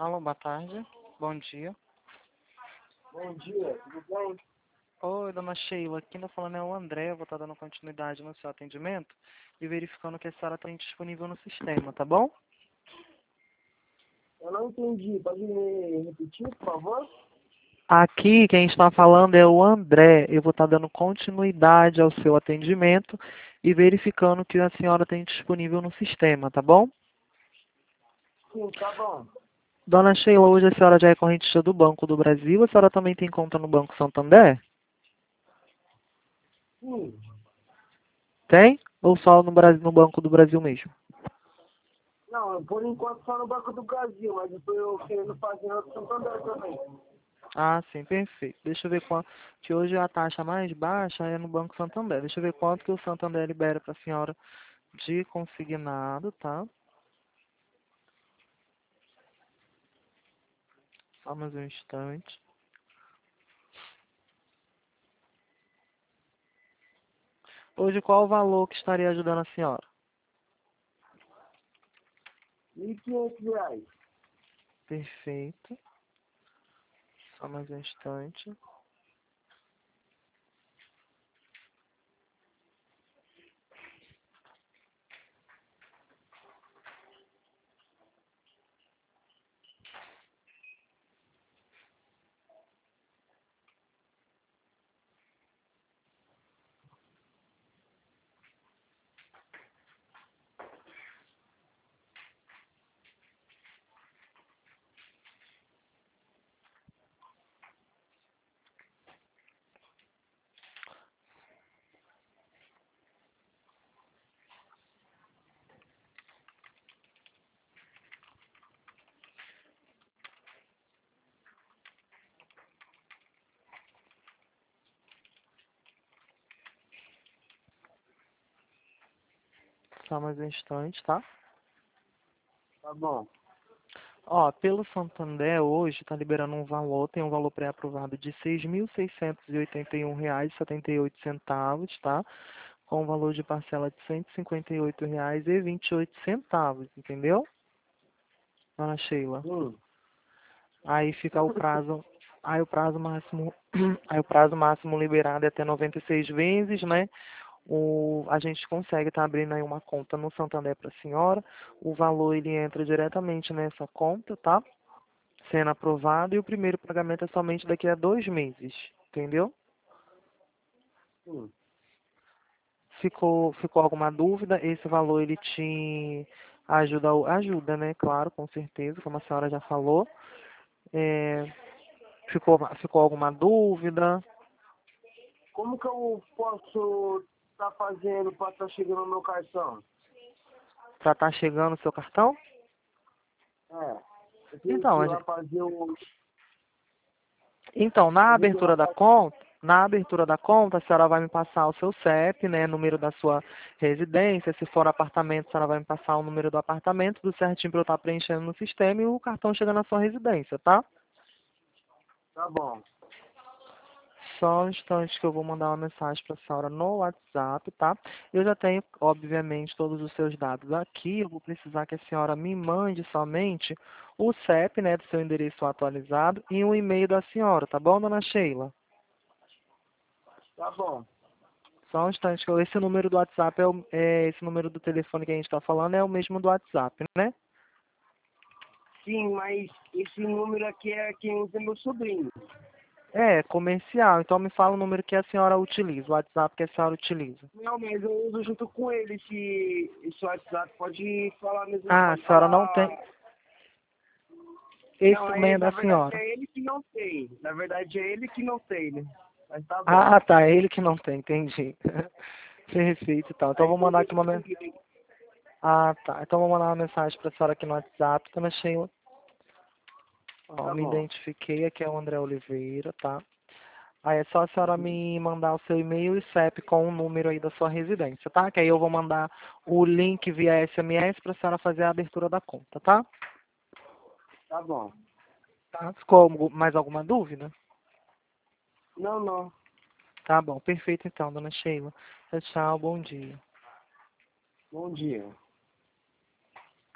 Alô, boa tarde. Bom dia. Bom dia, tudo bem? Oi, dona Sheila. Quem está falando é o André. Eu vou estar dando continuidade no seu atendimento e verificando que a senhora está disponível no sistema, tá bom? Eu não entendi, pode me repetir, por favor? Aqui quem está falando é o André. Eu vou estar dando continuidade ao seu atendimento e verificando que a senhora tem disponível no sistema, tá bom? Sim, tá bom. Dona Sheila, hoje a senhora já é correntista do Banco do Brasil. A senhora também tem conta no Banco Santander? Sim. Tem? Ou só no Brasil, no Banco do Brasil mesmo? Não, por enquanto só no Banco do Brasil, mas eu tô querendo fazer no Santander também. Ah, sim, perfeito. Deixa eu ver quanto. Que hoje a taxa mais baixa é no Banco Santander. Deixa eu ver quanto que o Santander libera para a senhora de consignado, tá? Só mais um instante. Hoje, qual o valor que estaria ajudando a senhora? R$ 1.500. Perfeito. Só mais um instante. Só mais um instante, tá? Tá bom. Ó, pelo Santander hoje está liberando um valor, tem um valor pré-aprovado de R$ 6.681,78, tá? Com um valor de parcela de R$ 158,28, entendeu? Dona Sheila. Sim. Aí fica o prazo, aí o prazo máximo, aí o prazo máximo liberado é até 96 vezes, né? A gente consegue estar abrindo aí uma conta no Santander para a senhora. O valor ele entra diretamente nessa conta, tá? Sendo aprovado, e o primeiro pagamento é somente daqui a 2 meses, entendeu? Sim. Ficou alguma dúvida? Esse valor ele te ajuda, né? Claro, com certeza, como a senhora já falou. É, ficou alguma dúvida? Como que eu posso estar fazendo para estar chegando no meu cartão? Já está chegando o seu cartão? É, eu tenho que Então, ir lá fazer o... então, Eu tenho que ir lá fazer... na abertura da conta, a senhora vai me passar o seu CEP, né, número da sua residência. Se for apartamento, a senhora vai me passar o número do apartamento, tudo certinho para eu estar preenchendo no sistema e o cartão chega na sua residência, tá? Tá bom. Só um instante que eu vou mandar uma mensagem para a senhora no WhatsApp, tá? Eu já tenho, obviamente, todos os seus dados aqui. Eu vou precisar que a senhora me mande somente o CEP, né, do seu endereço atualizado e um e-mail da senhora, tá bom, dona Sheila? Tá bom. Só um instante, que esse número do WhatsApp esse número do telefone que a gente está falando é o mesmo do WhatsApp, né? Sim, mas esse número aqui é quem usa meu sobrinho. É, comercial. Então me fala o número que a senhora utiliza, o WhatsApp que a senhora utiliza. Não, mas eu uso junto com ele esse WhatsApp. Pode falar mesmo, Ah, a pode senhora não tem. falar. Esse Não, também é na da verdade senhora. é ele que não tem. Na verdade é ele que não tem, né? Mas tá bom. Ah, tá. É ele que não tem, entendi. Perfeito, então. Então eu Aí vou mandar depois aqui uma eu mensagem. liguei. Ah, tá. Então eu vou mandar uma mensagem para a senhora aqui no WhatsApp, tá, Sheila? Ó, Tá me bom. identifiquei, aqui é o André Oliveira, tá? Aí é só a senhora me mandar o seu e-mail e CEP com o número aí da sua residência, tá? Que aí eu vou mandar o link via SMS para a senhora fazer a abertura da conta, tá? Tá bom. Tá? Ficou mais alguma dúvida? Não, não. Tá bom, perfeito então, dona Sheila. Tchau, tchau, bom dia. Bom dia.